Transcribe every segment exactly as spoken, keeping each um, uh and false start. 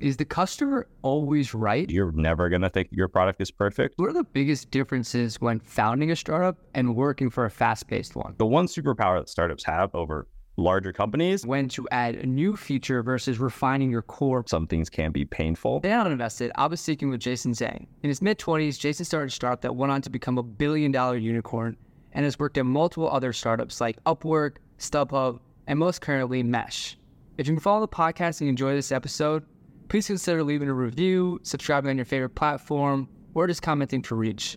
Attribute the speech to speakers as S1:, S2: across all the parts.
S1: Is the customer always right?
S2: You're never going to think your product is perfect.
S1: What are the biggest differences when founding a startup and working for a fast-paced one?
S2: The one superpower that startups have over larger companies,
S1: when to add a new feature versus refining your core.
S2: Some things can be painful.
S1: Today on Invested, I was speaking with Jason Zhang. In his mid-twenties, Jason started a startup that went on to become a billion-dollar unicorn and has worked at multiple other startups like Upwork, StubHub, and most currently, Mesh. If you can follow the podcast and enjoy this episode, please consider leaving a review, subscribing on your favorite platform, or just commenting to reach.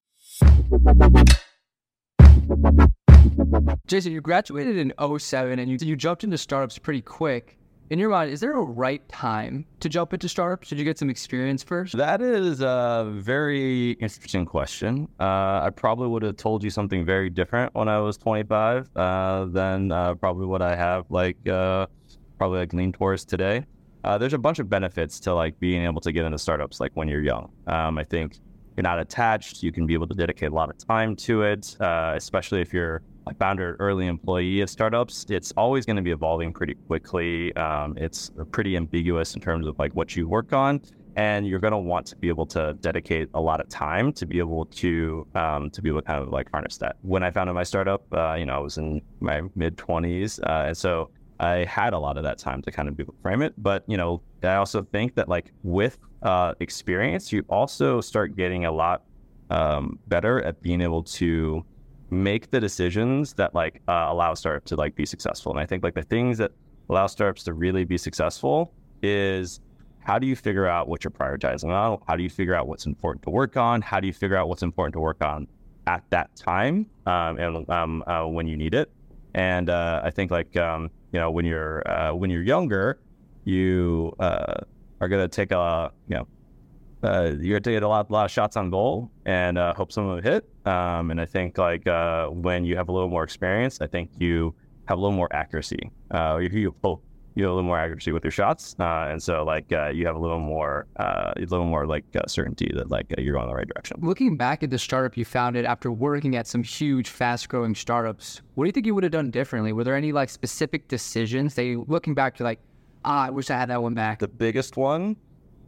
S1: Jason, you graduated in oh seven and you, you jumped into startups pretty quick. In your mind, is there a right time to jump into startups? Did you get some experience first?
S2: That is a very interesting question. Uh, I probably would have told you something very different when I was twenty-five uh, than uh, probably what I have like uh, probably like lean towards today. Uh, there's a bunch of benefits to like being able to get into startups like when you're young. Um, I think you're not attached. You can be able to dedicate a lot of time to it, uh, especially if you're a founder or early employee of startups. It's always going to be evolving pretty quickly. Um, it's pretty ambiguous in terms of like what you work on, and you're going to want to be able to dedicate a lot of time to be able to um, to be able to kind of like harness that. When I founded my startup, uh, you know, I was in my mid twenties, uh, and so I had a lot of that time to kind of be able to frame it. But you know, I also think that like with uh, experience, you also start getting a lot um, better at being able to make the decisions that like uh, allow startups to like be successful. And I think like the things that allow startups to really be successful is how do you figure out what you're prioritizing on? How do you figure out what's important to work on? How do you figure out what's important to work on at that time um, and um, uh, when you need it? And uh, I think like um, you know when you're uh, when you're younger, you uh, are gonna take a you know uh, you're gonna take a lot, lot of shots on goal and uh, hope some of them hit. Um, and I think like uh, when you have a little more experience, I think you have a little more accuracy. Uh, you, you hope you have a little more accuracy with your shots, uh, and so like uh, you have a little more, uh, a little more like uh, certainty that like uh, you're going in the right direction.
S1: Looking back at the startup you founded after working at some huge, fast-growing startups, what do you think you would have done differently? Were there any like specific decisions that you, looking back, you're like, ah, I wish I had that one back?
S2: The biggest one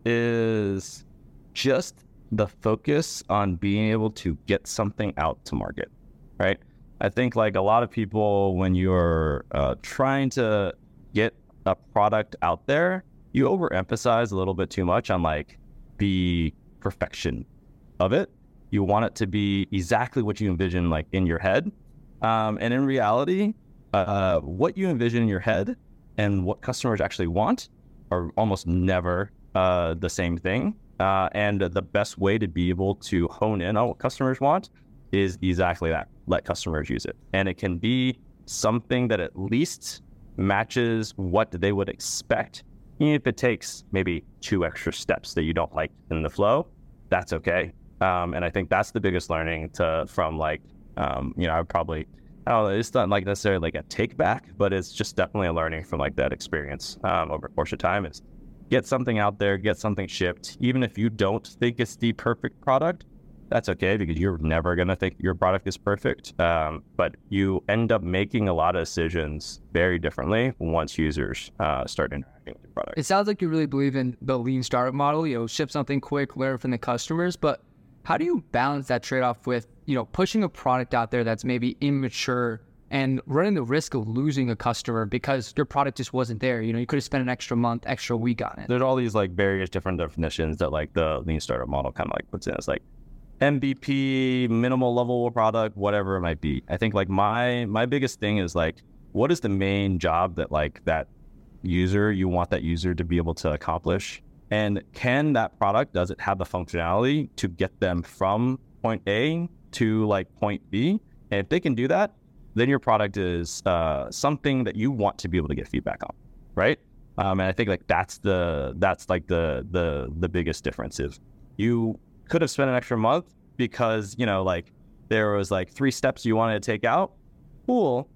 S2: is just the focus on being able to get something out to market, right? I think like a lot of people, when you're uh, trying to get a product out there, you overemphasize a little bit too much on like the perfection of it. You want it to be exactly what you envision like in your head. Um, and in reality, uh, what you envision in your head and what customers actually want are almost never uh, the same thing. Uh, and the best way to be able to hone in on what customers want is exactly that. Let customers use it. And it can be something that at least matches what they would expect. Even if it takes maybe two extra steps that you don't like in the flow, that's okay. Um, and I think that's the biggest learning to from like, um, you know, I would probably, I don't know, it's not like necessarily like a take back, but it's just definitely a learning from like that experience um, over the course of time. Is get something out there, get something shipped. Even if you don't think it's the perfect product, that's okay, because you're never going to think your product is perfect. Um, but you end up making a lot of decisions very differently once users uh, start interacting with your product.
S1: It sounds like you really believe in the lean startup model, you know, ship something quick, learn from the customers. But how do you balance that trade-off with, you know, pushing a product out there that's maybe immature and running the risk of losing a customer because your product just wasn't there? You know, you could have spent an extra month, extra week on it.
S2: There's all these like various different definitions that like the lean startup model kind of like puts in. It's like M V P, minimal level product, whatever it might be. I think like my my biggest thing is like, what is the main job that like that user, you want that user to be able to accomplish? And can that product, does it have the functionality to get them from point A to like point B? And if they can do that, then your product is uh, something that you want to be able to get feedback on, right? Um, and I think like that's the that's like the the the biggest difference is you could have spent an extra month because, you know, like there was like three steps you wanted to take out. Cool.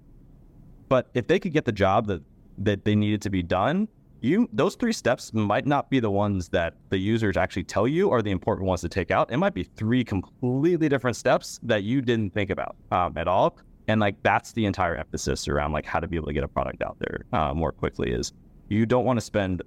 S2: But if they could get the job that, that they needed to be done, you those three steps might not be the ones that the users actually tell you are the important ones to take out. It might be three completely different steps that you didn't think about um, at all. And like that's the entire emphasis around like how to be able to get a product out there uh, more quickly is you don't want to spend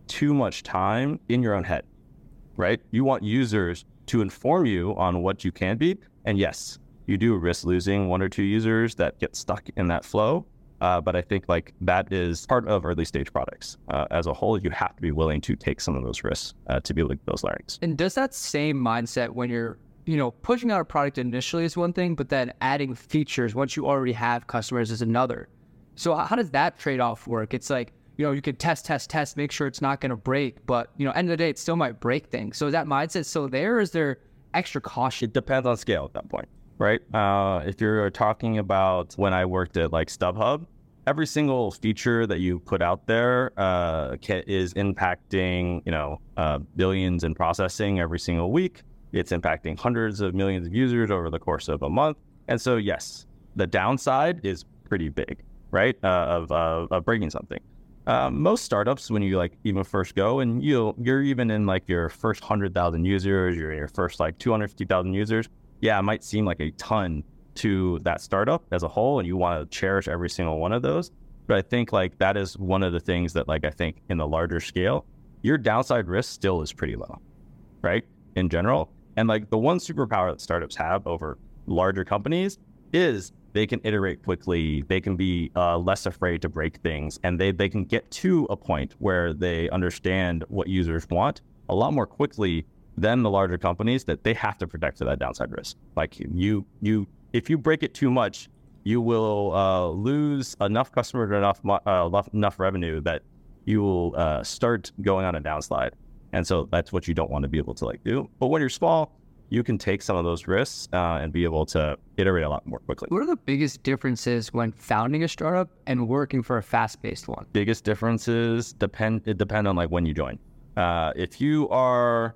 S2: too much time in your own head, right? You want users to inform you on what you can be. And yes, you do risk losing one or two users that get stuck in that flow. Uh, but I think like that is part of early stage products. Uh, as a whole, you have to be willing to take some of those risks uh, to be able to get those learnings.
S1: And does that same mindset when you're, you know, pushing out a product initially is one thing, but then adding features once you already have customers is another. So how does that trade-off work? It's like, you know, you could test, test, test, make sure it's not going to break, but, you know, end of the day, it still might break things. So is that mindset still there, or is there extra caution?
S2: It depends on scale at that point, right? Uh, if you're talking about when I worked at like StubHub, every single feature that you put out there uh, can, is impacting, you know, uh, billions in processing every single week. It's impacting hundreds of millions of users over the course of a month. And so, yes, the downside is pretty big, right? Uh, of, uh, of breaking something. Um, most startups, when you like even first go and you you're even in like your first one hundred thousand users, you're in your first like two hundred fifty thousand users. Yeah, it might seem like a ton to that startup as a whole, and you want to cherish every single one of those. But I think like that is one of the things that like I think in the larger scale, your downside risk still is pretty low, right? In general. And like the one superpower that startups have over larger companies is they can iterate quickly, they can be uh, less afraid to break things, and they, they can get to a point where they understand what users want a lot more quickly than the larger companies that they have to protect to that downside risk. Like you, you, if you break it too much, you will uh, lose enough customers, enough uh, enough revenue that you will uh, start going on a downslide. And so that's what you don't want to be able to like do. But when you're small, you can take some of those risks uh, and be able to iterate a lot more quickly.
S1: What are the biggest differences when founding a startup and working for a fast-paced one?
S2: Biggest differences depend it depend on like when you join. Uh, if you are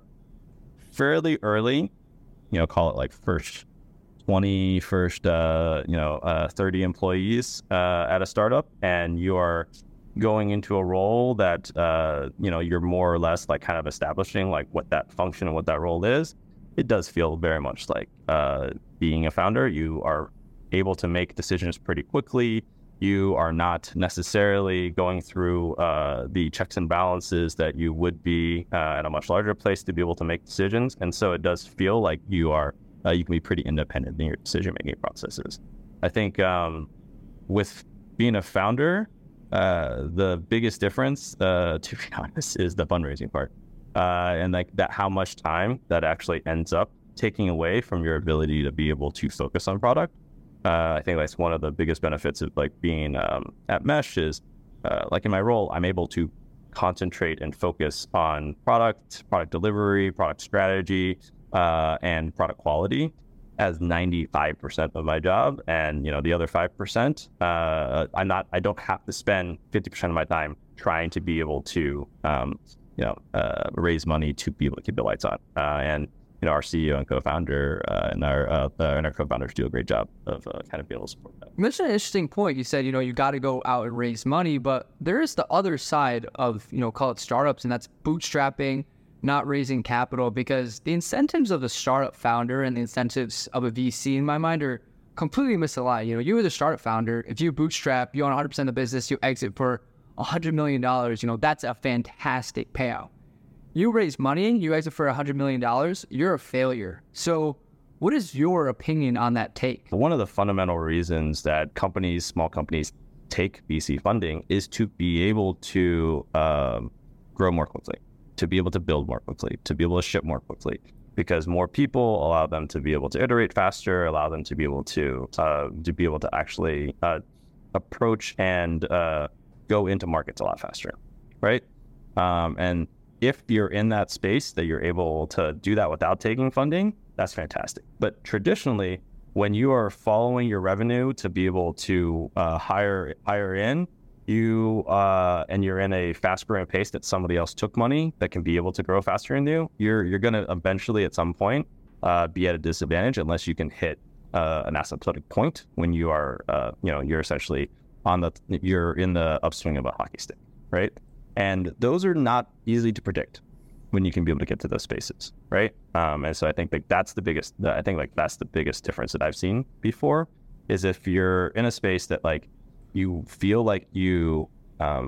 S2: fairly early, you know, call it like first twenty, first uh, you know, uh, thirty employees uh, at a startup, and you are going into a role that uh, you know, you're more or less like kind of establishing like what that function and what that role is. It does feel very much like uh, being a founder. You are able to make decisions pretty quickly. You are not necessarily going through uh, the checks and balances that you would be uh, at a much larger place to be able to make decisions. And so it does feel like you are, uh, you can be pretty independent in your decision-making processes. I think um, with being a founder, uh, the biggest difference, uh, to be honest, is the fundraising part. Uh, and like that, how much time that actually ends up taking away from your ability to be able to focus on product. Uh, I think that's one of the biggest benefits of like being um, at Mesh is uh, like in my role, I'm able to concentrate and focus on product, product delivery, product strategy, uh, and product quality as ninety-five percent of my job. And, you know, the other five percent, uh, I'm not, I don't have to spend fifty percent of my time trying to be able to, um, you know, uh, raise money to be able to keep the lights on. Uh, and, you know, our C E O and co-founder uh, and our uh, uh, and our co-founders do a great job of uh, kind of being able to support that.
S1: You mentioned an interesting point. You said, you know, you got to go out and raise money, but there is the other side of, you know, call it startups, and that's bootstrapping, not raising capital, because the incentives of the startup founder and the incentives of a V C in my mind are completely misaligned. You know, you as a startup founder, if you bootstrap, you own one hundred percent of the business, you exit for one hundred million dollars, you know, that's a fantastic payout. You raise money, you exit for one hundred million dollars, you're a failure. So what is your opinion on that take?
S2: One of the fundamental reasons that companies, small companies, take V C funding is to be able to um, grow more quickly, to be able to build more quickly, to be able to ship more quickly, because more people allow them to be able to iterate faster, allow them to be able to, uh, to be able to actually uh, approach and uh, go into markets a lot faster, right? Um, and if you're in that space that you're able to do that without taking funding, that's fantastic. But traditionally, when you are following your revenue to be able to uh, hire hire in, you uh, and you're in a fast growing pace that somebody else took money that can be able to grow faster than you, you're you're going to eventually at some point uh, be at a disadvantage unless you can hit uh, an asymptotic point when you are uh, you know you're essentially on the you're in the upswing of a hockey stick, right? And those are not easy to predict when you can be able to get to those spaces, right? Um, and so I think like that's the biggest. I think like that's the biggest difference that I've seen before is if you're in a space that like you feel like you um,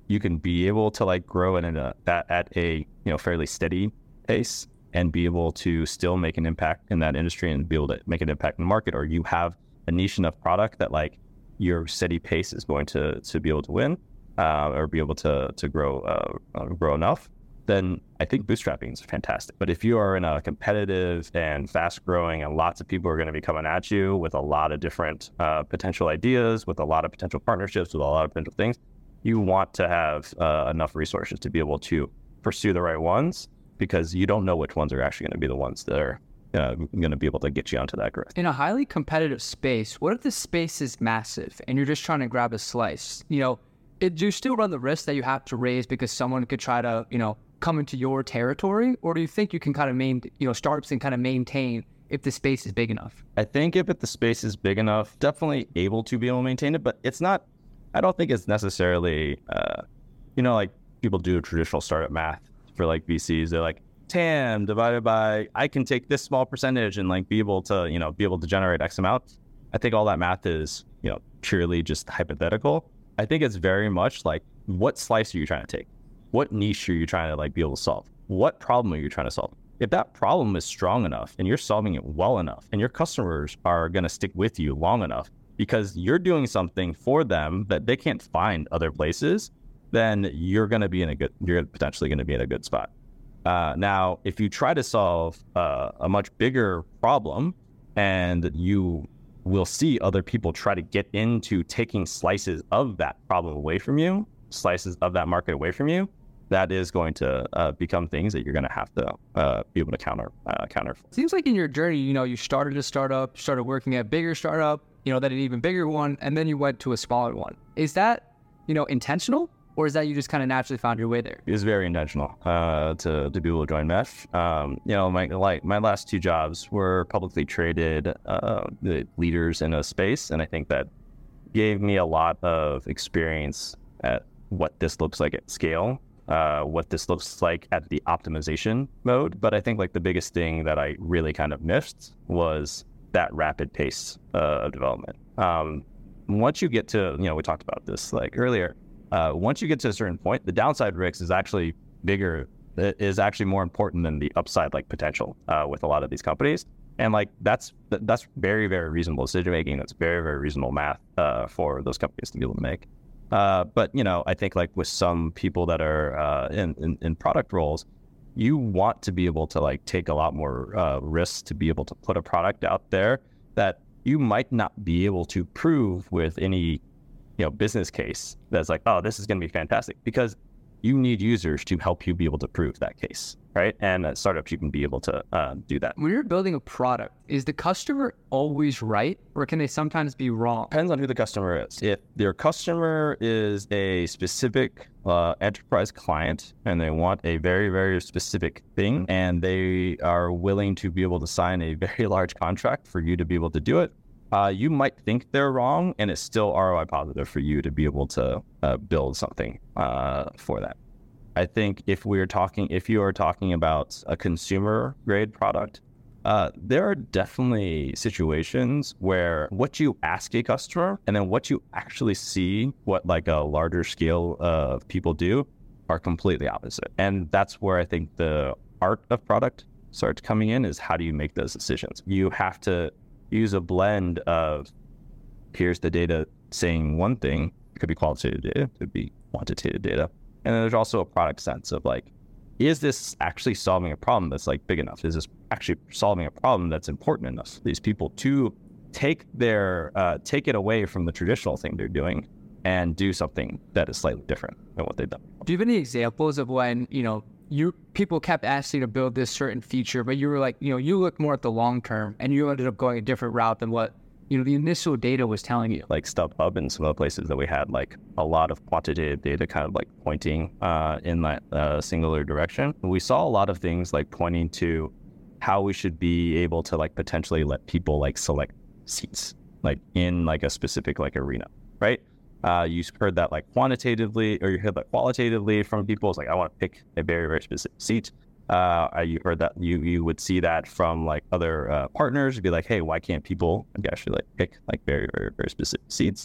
S2: you can be able to like grow in a, that at a, you know, fairly steady pace and be able to still make an impact in that industry and be able to make an impact in the market, or you have a niche enough product that like your steady pace is going to to be able to win uh, or be able to to grow uh, uh, grow enough, then I think bootstrapping is fantastic. But if you are in a competitive and fast growing and lots of people are going to be coming at you with a lot of different uh, potential ideas, with a lot of potential partnerships, with a lot of potential things, you want to have uh, enough resources to be able to pursue the right ones, because you don't know which ones are actually going to be the ones that are uh, going to be able to get you onto that growth.
S1: In a highly competitive space, what if the space is massive and you're just trying to grab a slice? You know, it, do you still run the risk that you have to raise because someone could try to, you know, come into your territory? Or do you think you can kind of main, you know, startups can kind of maintain if the space is big enough?
S2: I think if it, the space is big enough, definitely able to be able to maintain it, but it's not, I don't think it's necessarily, uh, you know, like people do traditional startup math for like V Cs. They're like, T A M divided by, I can take this small percentage and like be able to, you know, be able to generate X amount. I think all that math is, you know, purely just hypothetical. I think it's very much like, what slice are you trying to take? What niche are you trying to like be able to solve? What problem are you trying to solve? If that problem is strong enough and you're solving it well enough and your customers are going to stick with you long enough because you're doing something for them that they can't find other places, then you're going to be in a good, you're potentially going to be in a good spot. Uh, now, if you try to solve uh, a much bigger problem and you will see other people try to get into taking slices of that problem away from you, slices of that market away from you, that is going to uh, become things that you're going to have to uh, be able to counter. Uh, counter.
S1: Seems like in your journey, you know, you started a startup, started working at a bigger startup, you know, then an even bigger one, and then you went to a smaller one. Is that, you know, intentional? Or is that you just kind of naturally found your way there?
S2: It was very intentional uh, to to be able to join Mesh. Um, you know, my like my last two jobs were publicly traded uh, leaders in a space, and I think that gave me a lot of experience at what this looks like at scale, uh, what this looks like at the optimization mode. But I think like the biggest thing that I really kind of missed was that rapid pace uh, of development. Um, once you get to, you know, we talked about this like earlier. Uh, once you get to a certain point, the downside risk is actually bigger, is actually more important than the upside like potential uh, with a lot of these companies. And like that's that's very, very reasonable decision making. That's very, very reasonable math uh, for those companies to be able to make. Uh, but, you know, I think like with some people that are uh, in, in, in product roles, you want to be able to like take a lot more uh, risks to be able to put a product out there that you might not be able to prove with any, you know, business case that's like, oh, this is going to be fantastic, because you need users to help you be able to prove that case, right? And at startups, you can be able to uh, do that.
S1: When you're building a product, is the customer always right, or can they sometimes be wrong?
S2: Depends on who the customer is. If their customer is a specific uh, enterprise client and they want a very, very specific thing, and they are willing to be able to sign a very large contract for you to be able to do it, Uh, you might think they're wrong, and it's still R O I positive for you to be able to uh, build something uh, for that. I think if we're talking, if you are talking about a consumer grade product, uh, there are definitely situations where what you ask a customer and then what you actually see, what like a larger scale of people do, are completely opposite. And that's where I think the art of product starts coming in, is how do you make those decisions? You have to use a blend of, here's the data saying one thing. It could be qualitative data, it could be quantitative data. And then there's also a product sense of like, is this actually solving a problem that's like big enough? Is this actually solving a problem that's important enough for these people to take their, uh, take it away from the traditional thing they're doing and do something that is slightly different than what they've done?
S1: Do you have any examples of when, you know, you people kept asking you to build this certain feature, but you were like, you know, you looked more at the long term and you ended up going a different route than what, you know, the initial data was telling you?
S2: Like StubHub and some other places that we had like a lot of quantitative data kind of like pointing uh, in that uh, singular direction. We saw a lot of things like pointing to how we should be able to like potentially let people like select seats like in like a specific like arena, right? Uh, you heard that like quantitatively, or you heard that qualitatively from people. It's like, I want to pick a very, very specific seat. Uh, you heard that you you would see that from like other uh, partners. It'd be like, hey, why can't people actually like pick like very, very, very specific seats?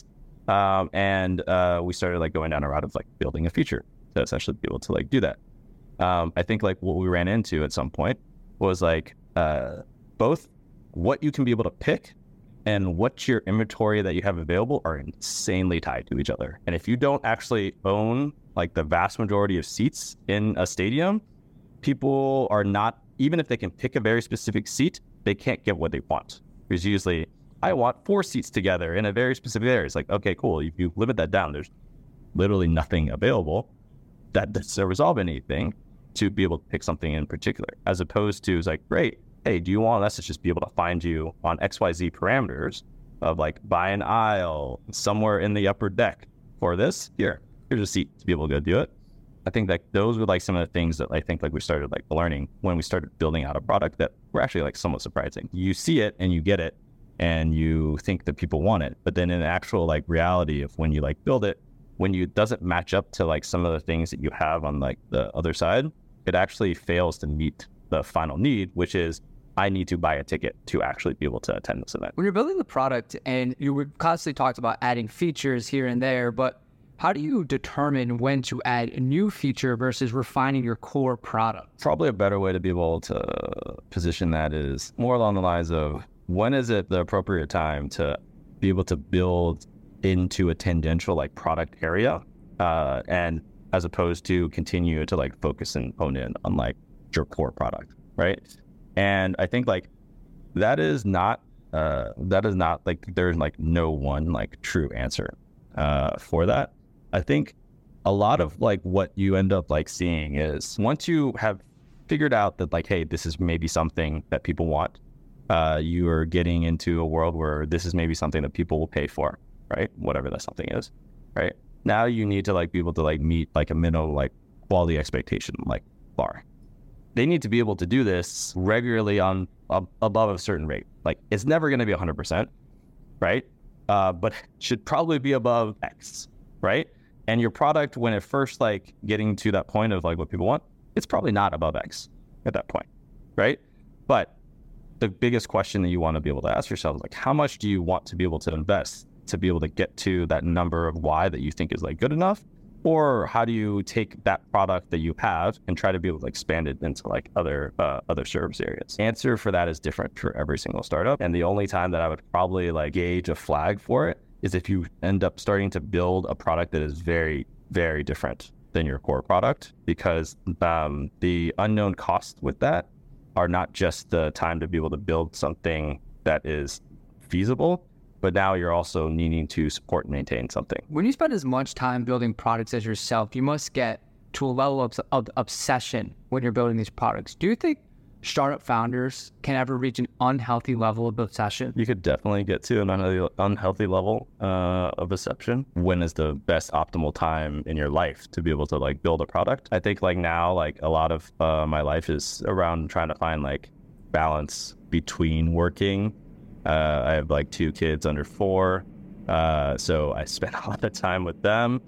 S2: Um, and uh, we started like going down a route of like building a feature to essentially be able to like do that. Um, I think like what we ran into at some point was like uh, both what you can be able to pick and what your inventory that you have available are insanely tied to each other. And if you don't actually own like the vast majority of seats in a stadium, people are not, even if they can pick a very specific seat, they can't get what they want. There's usually, I want four seats together in a very specific area. It's like, okay, cool. If you limit that down, there's literally nothing available that doesn't resolve anything to be able to pick something in particular, as opposed to it's like, great, hey, do you want us to just be able to find you on X Y Z parameters of like buy an aisle somewhere in the upper deck for this? Here, here's a seat to be able to go do it. I think that those were like some of the things that I think like we started like learning when we started building out a product that were actually like somewhat surprising. You see it and you get it and you think that people want it, but then in the actual like reality of when you like build it, when you doesn't match up to like some of the things that you have on like the other side, it actually fails to meet the final need, which is I need to buy a ticket to actually be able to attend this event.
S1: When you're building the product and you were constantly talked about adding features here and there, but how do you determine when to add a new feature versus refining your core product?
S2: Probably a better way to be able to position that is more along the lines of when is it the appropriate time to be able to build into a tangential like product area, uh, and as opposed to continue to like focus and hone in on like your core product, right? And I think like that is not uh, that is not like there's like no one like true answer uh, for that. I think a lot of like what you end up like seeing is once you have figured out that like, hey, this is maybe something that people want, uh, you are getting into a world where this is maybe something that people will pay for, right? Whatever that something is, right? Now you need to like be able to like meet like a minimum like quality expectation like bar. They need to be able to do this regularly on uh, above a certain rate. Like it's never going to be one hundred percent, right? Uh, but should probably be above X, right? And your product, when it first like getting to that point of like what people want, it's probably not above X at that point, right? But the biggest question that you want to be able to ask yourself is like, how much do you want to be able to invest to be able to get to that number of Y that you think is like good enough? Or how do you take that product that you have and try to be able to expand it into like other uh, other service areas? Answer for that is different for every single startup. And the only time that I would probably like gauge a flag for it is if you end up starting to build a product that is very, very different than your core product, because um, the unknown costs with that are not just the time to be able to build something that is feasible, but now you're also needing to support and maintain something.
S1: When you spend as much time building products as yourself, you must get to a level of, of obsession when you're building these products. Do you think startup founders can ever reach an unhealthy level of obsession?
S2: You could definitely get to an unhealthy, unhealthy level uh, of obsession. When is the best optimal time in your life to be able to like build a product? I think like now, like a lot of uh, my life is around trying to find like balance between working. Uh, I have like two kids under four, uh, so I spend a lot of time with them.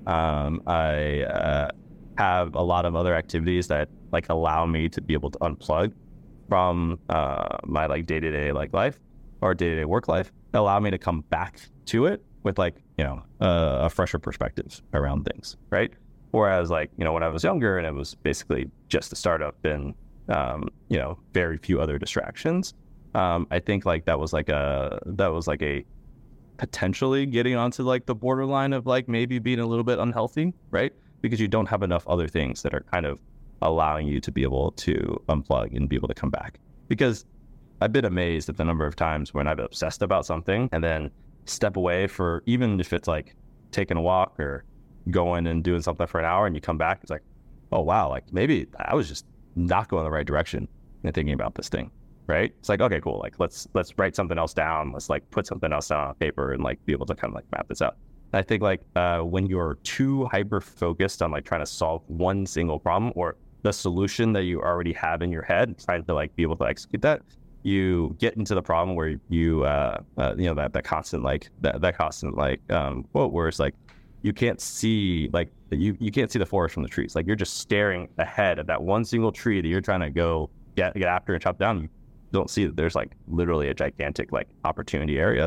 S2: Um, I uh, have a lot of other activities that like allow me to be able to unplug from uh, my like day-to-day like life or day-to-day work life, allow me to come back to it with like, you know, uh, a fresher perspective around things, right? Whereas like, you know, when I was younger and it was basically just a startup and, um, you know, very few other distractions, um, I think like that was like a, that was like a potentially getting onto like the borderline of like maybe being a little bit unhealthy, right? Because you don't have enough other things that are kind of allowing you to be able to unplug and be able to come back. Because I've been amazed at the number of times when I've obsessed about something and then step away for, even if it's like taking a walk or going and doing something for an hour and you come back, it's like, oh wow, like maybe I was just not going the right direction and thinking about this thing, right? It's like, okay, cool. Like let's, let's write something else down. Let's like put something else down on paper and like be able to kind of like map this out. I think like uh, when you're too hyper focused on like trying to solve one single problem or the solution that you already have in your head, trying to like be able to execute that, you get into the problem where you, uh, uh, you know, that, that constant, like that, that constant, like, um, quote, where it's like, you can't see, like you, you can't see the forest from the trees. Like you're just staring ahead at that one single tree that you're trying to go get, get after and chop down. You don't see that there's like literally a gigantic like opportunity area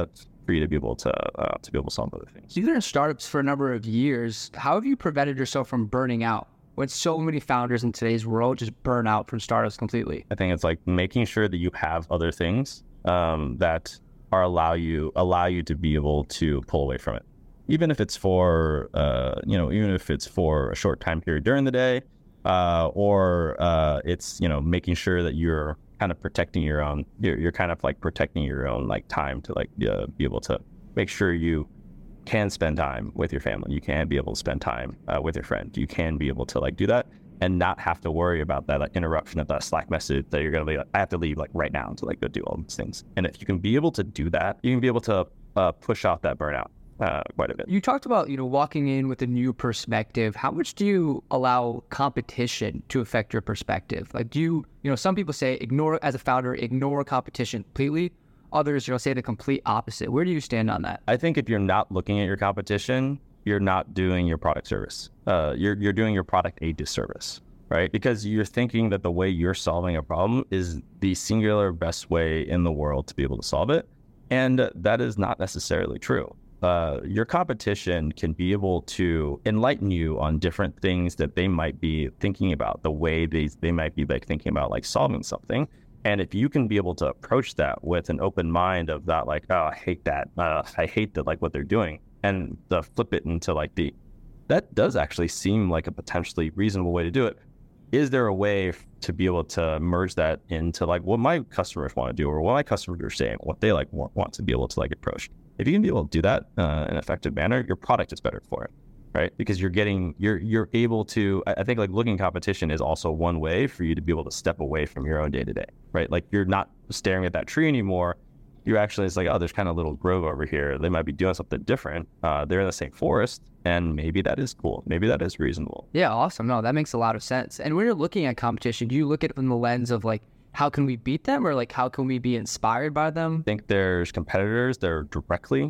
S2: for you to be able to uh, to be able to solve other things.
S1: You've been in startups for a number of years. How have you prevented yourself from burning out when so many founders in today's world just burn out from startups completely?
S2: I think it's like making sure that you have other things um, that are allow you allow you to be able to pull away from it, even if it's for uh, you know even if it's for a short time period during the day, uh, or uh, it's you know making sure that you're kind of protecting your own, you're, you're kind of like protecting your own like time to like uh, be able to make sure you can spend time with your family. You can be able to spend time uh, with your friend. You can be able to like do that and not have to worry about that like interruption of that Slack message that you're going to be like, I have to leave like right now to like go do all these things. And if you can be able to do that, you can be able to uh, push off that burnout uh, quite a bit.
S1: You talked about, you know, walking in with a new perspective. How much do you allow competition to affect your perspective? Like, do you, you know, some people say ignore, as a founder, ignore competition completely. Others, you know, say the complete opposite. Where do you stand on that?
S2: I think if you're not looking at your competition, you're not doing your product service. Uh, you're you're doing your product a disservice, right? Because you're thinking that the way you're solving a problem is the singular best way in the world to be able to solve it. And that is not necessarily true. Uh, your competition can be able to enlighten you on different things that they might be thinking about, the way they, they might be like thinking about like solving something. And if you can be able to approach that with an open mind of that, like, oh, I hate that. Uh, I hate that, like what they're doing, and the flip it into like the, that does actually seem like a potentially reasonable way to do it. Is there a way to be able to merge that into like what my customers want to do or what my customers are saying, what they like want, want to be able to like approach? If you can be able to do that uh, in an effective manner, your product is better for it, right? Because you're getting, you're you're able to, I think like looking competition is also one way for you to be able to step away from your own day to day, right? Like you're not staring at that tree anymore. You're actually, it's like, oh, there's kind of a little grove over here. They might be doing something different. Uh, they're in the same forest, and maybe that is cool. Maybe that is reasonable.
S1: Yeah, awesome. No, that makes a lot of sense. And when you're looking at competition, do you look at it from the lens of like, how can we beat them, or like, how can we be inspired by them?
S2: I think there's competitors that are directly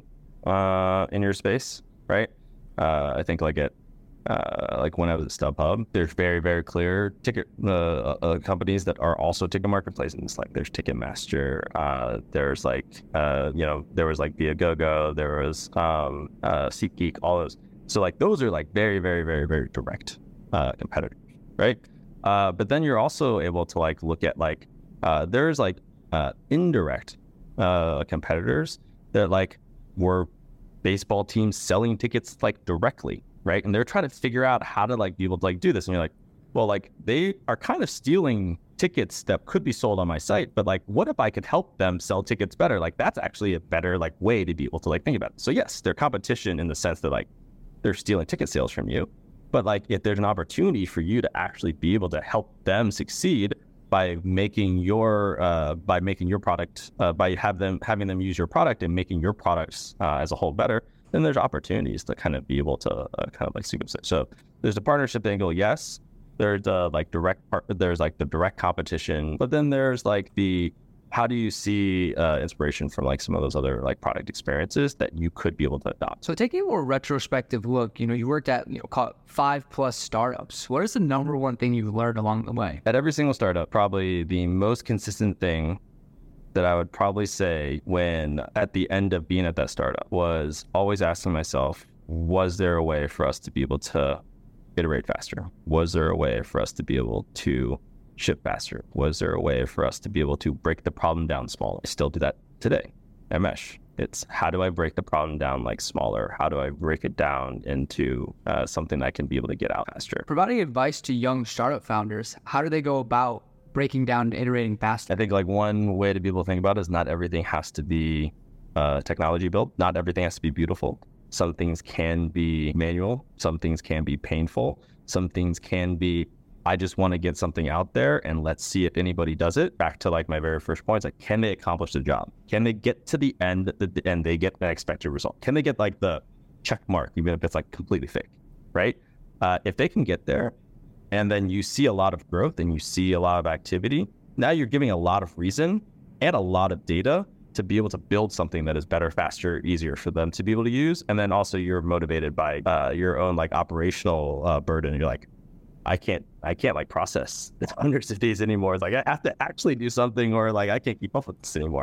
S2: uh, in your space, right? Uh, I think like at, uh, like when I was at StubHub, there's very, very clear ticket uh, uh, companies that are also ticket marketplaces. Like there's Ticketmaster, uh, there's like, uh, you know, there was like Viagogo, there was um, uh, SeatGeek, all those. So like those are like very, very, very, very direct uh, competitors, right? Uh, but then you're also able to like look at like, uh, there's like uh, indirect uh, competitors that like were baseball teams selling tickets like directly, right? And they're trying to figure out how to like be able to like do this. And you're like, well, like they are kind of stealing tickets that could be sold on my site, but like, what if I could help them sell tickets better? Like that's actually a better like way to be able to like think about it. So yes, they're competition in the sense that like they're stealing ticket sales from you, but like if there's an opportunity for you to actually be able to help them succeed by making your uh, by making your product uh, by have them having them use your product and making your products uh, as a whole better, then there's opportunities to kind of be able to uh, kind of like sequence it. So there's the partnership angle, yes. There's the like direct part. There's like the direct competition, but then there's like the how do you see uh, inspiration from like some of those other like product experiences that you could be able to adopt?
S1: So taking a more retrospective look, you know, you worked at, you know, call it five plus startups. What is the number one thing you've learned along the way?
S2: At every single startup, probably the most consistent thing that I would probably say when at the end of being at that startup was always asking myself, was there a way for us to be able to iterate faster? Was there a way for us to be able to ship faster? Was there a way for us to be able to break the problem down smaller? I still do that today at Mesh. It's how do I break the problem down like smaller? How do I break it down into uh, something I can be able to get out faster?
S1: Providing advice to young startup founders, how do they go about breaking down and iterating faster?
S2: I think like one way to be able to think about it is not everything has to be uh, technology built. Not everything has to be beautiful. Some things can be manual. Some things can be painful. Some things can be, I just want to get something out there and let's see if anybody does it. Back to like my very first points, like can they accomplish the job? Can they get to the end and they get the expected result? Can they get like the check mark, even if it's like completely fake, right? Uh, if they can get there and then you see a lot of growth and you see a lot of activity, now you're giving a lot of reason and a lot of data to be able to build something that is better, faster, easier for them to be able to use. And then also you're motivated by uh, your own like operational uh, burden. You're like, I can't, I can't like process hundreds of these anymore. It's like I have to actually do something, or like I can't keep up with this anymore.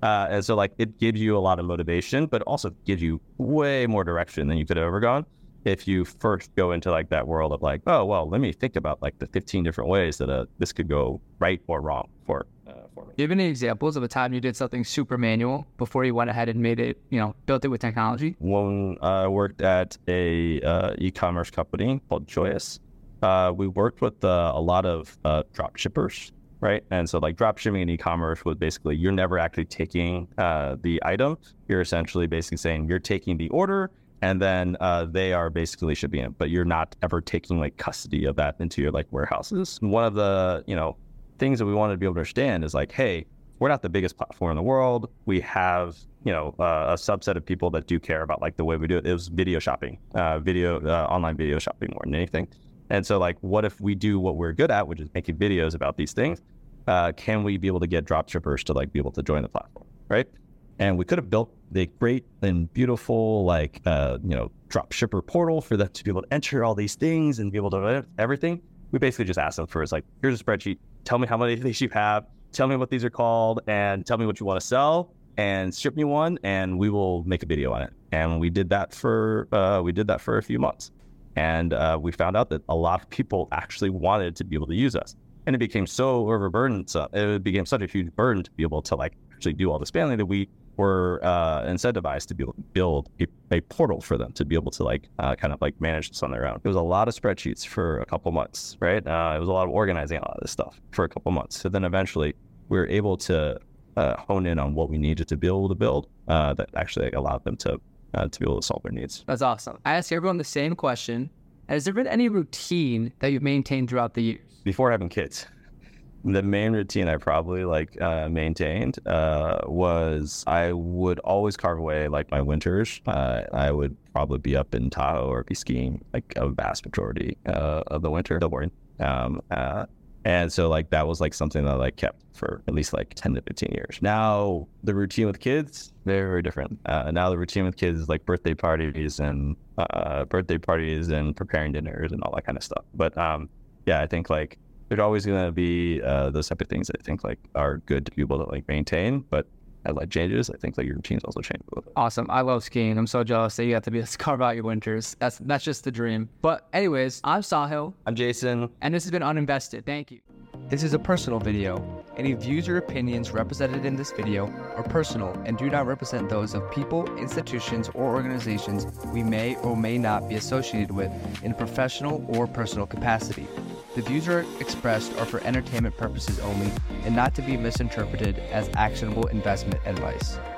S2: Uh, and so like it gives you a lot of motivation, but also gives you way more direction than you could have ever gone if you first go into like that world of like, oh, well, let me think about like the fifteen different ways that uh, this could go right or wrong for, uh, for me.
S1: Do you have any examples of a time you did something super manual before you went ahead and made it, you know, built it with technology?
S2: When I worked at a uh, e-commerce company called Joyous, uh, we worked with uh, a lot of uh, drop shippers, right? And so like drop shipping and e-commerce was basically, you're never actually taking uh, the item. You're essentially basically saying you're taking the order, and then uh, they are basically shipping it, but you're not ever taking like custody of that into your like warehouses. One of the, you know, things that we wanted to be able to understand is like, hey, we're not the biggest platform in the world. We have, you know, uh, a subset of people that do care about like the way we do it. It was video shopping, uh, video, uh, online video shopping more than anything. And so like, what if we do what we're good at, which is making videos about these things? Uh, can we be able to get drop shippers to like be able to join the platform, right? And we could have built the great and beautiful, like, uh, you know, drop shipper portal for them to be able to enter all these things and be able to everything. We basically just asked them for, it's like, here's a spreadsheet. Tell me how many of these you have. Tell me what these are called, and tell me what you want to sell, and ship me one, and we will make a video on it. And we did that for uh, we did that for a few months, and uh, we found out that a lot of people actually wanted to be able to use us, and it became so overburdened. So it became such a huge burden to be able to like actually do all this mailing that we were uh, incentivized to be able to build a, a portal for them to be able to like uh, kind of like manage this on their own. It was a lot of spreadsheets for a couple months, right? Uh, it was a lot of organizing a lot of this stuff for a couple months. So then eventually we were able to uh, hone in on what we needed to be able to build uh, that actually like, allowed them to uh, to be able to solve their needs.
S1: That's awesome. I ask everyone the same question. Has there been any routine that you've maintained throughout the years?
S2: Before having kids, the main routine I probably like uh, maintained uh, was I would always carve away like my winters. Uh, I would probably be up in Tahoe or be skiing like a vast majority uh, of the winter, snowboarding. Um, uh, and so like that was like something that I like kept for at least like ten to fifteen years. Now the routine with kids, very, very different. Uh, now the routine with kids is like birthday parties and uh, birthday parties and preparing dinners and all that kind of stuff. But um, yeah, I think like there's always going to be uh, those type of things that I think like are good to be able to like maintain, but as life changes, I think like your routines also change a little bit.
S1: Awesome. I love skiing. I'm so jealous that you have to be able to carve out your winters. That's that's just the dream. But anyways, I'm Sahil.
S2: I'm Jason.
S1: And this has been Uninvested. Thank you. This is a personal video. Any views or opinions represented in this video are personal and do not represent those of people, institutions, or organizations we may or may not be associated with in a professional or personal capacity. The views are expressed are for entertainment purposes only and not to be misinterpreted as actionable investment advice.